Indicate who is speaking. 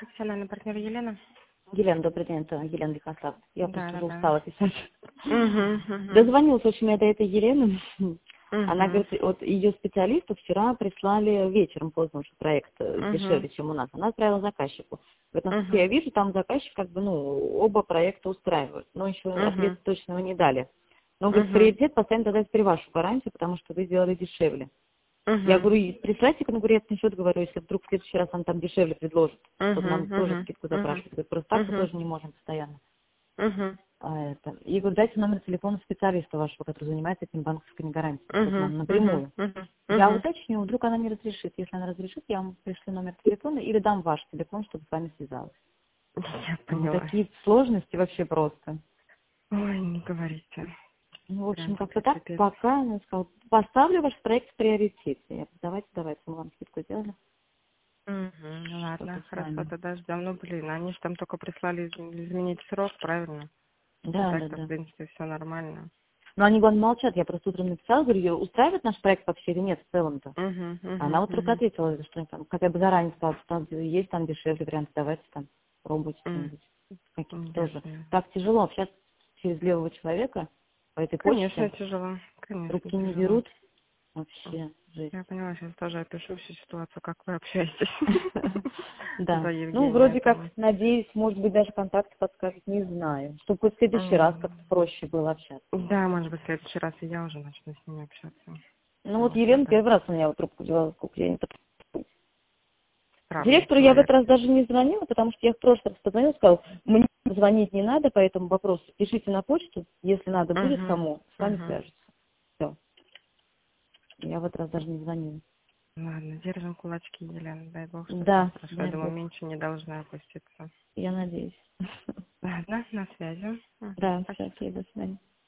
Speaker 1: Профессиональный партнер Елена.
Speaker 2: Елена, добрый день, это Елена Лихослав. Я просто уже
Speaker 1: Да.
Speaker 2: устала писать.
Speaker 1: Угу.
Speaker 2: Дозвонилась, в общем, я до этой Елены. Она
Speaker 1: Угу.
Speaker 2: говорит, вот ее специалисту вчера прислали вечером поздно уже проект дешевле, чем у нас. Она отправила заказчику. Вот, насколько я вижу, там заказчик как бы, оба проекта устраивают. Но еще ответ точного не дали. Но, говорит, приоритет поставим тогда при вашу гарантию, потому что вы сделали дешевле. Я говорю, присылайте на конкурентный счет, говорю, если вдруг в следующий раз он там дешевле предложит, чтобы нам тоже скидку запрашивать. Говорит, просто так мы тоже не можем постоянно. И говорю, дайте номер телефона специалиста вашего, который занимается этим банковскими гарантиями, чтобы нам напрямую. Я уточню, вдруг она не разрешит. Если она разрешит, я вам пришлю номер телефона или дам ваш телефон, чтобы с вами связалась.
Speaker 1: Я поняла.
Speaker 2: Такие сложности вообще просто.
Speaker 1: Ой, не говорите.
Speaker 2: В общем,
Speaker 1: Прям
Speaker 2: как-то так,
Speaker 1: капец.
Speaker 2: пока, она сказала, поставлю ваш проект в приоритете. Я говорю, давайте, мы вам скидку сделали.
Speaker 1: Ладно,
Speaker 2: Что-то с
Speaker 1: хорошо,
Speaker 2: вами.
Speaker 1: тогда ждем. Ну, блин, они же там только прислали изменить срок, правильно?
Speaker 2: Да.
Speaker 1: Так-то, в принципе, все нормально.
Speaker 2: Но они, главное, молчат. Я просто утром написала, говорю, её устраивает наш проект вообще или нет в целом-то? Она вот только ответила, что там, хотя бы заранее сказала, что там есть там дешевле вариант, давайте там пробуйте что-нибудь. Какие-то тоже. Так тяжело общаться через левого человека по этой
Speaker 1: Конечно,
Speaker 2: почте.
Speaker 1: тяжело. Конечно,
Speaker 2: Руки не
Speaker 1: тяжело.
Speaker 2: берут. Вообще жесть.
Speaker 1: Я поняла, сейчас тоже опишу всю ситуацию, как вы общаетесь.
Speaker 2: Да.
Speaker 1: За
Speaker 2: Ну,
Speaker 1: Евгения.
Speaker 2: вроде как, надеюсь, может быть, даже контакты подскажут, не знаю. Чтобы хоть в следующий раз как-то проще было общаться.
Speaker 1: Да, может быть, в следующий раз и я уже начну с ними общаться.
Speaker 2: Ну вот Елена первый раз у меня вот трубку взяла, сколько я не
Speaker 1: Правда,
Speaker 2: Директору я в
Speaker 1: человек.
Speaker 2: этот раз даже не звонила, потому что я в прошлый раз позвонила, сказала, мне звонить не надо по этому вопросу, пишите на почту, если надо будет кому, с вами свяжутся. Все. Я в этот раз даже не звонила.
Speaker 1: Ладно, держим кулачки, Елена, дай бог, что
Speaker 2: Да,
Speaker 1: все хорошо. Я
Speaker 2: дай
Speaker 1: думаю,
Speaker 2: бог.
Speaker 1: меньше не должна опуститься.
Speaker 2: Я надеюсь.
Speaker 1: Ладно, на связи.
Speaker 2: Да, все,
Speaker 1: Спасибо.
Speaker 2: окей, до свидания.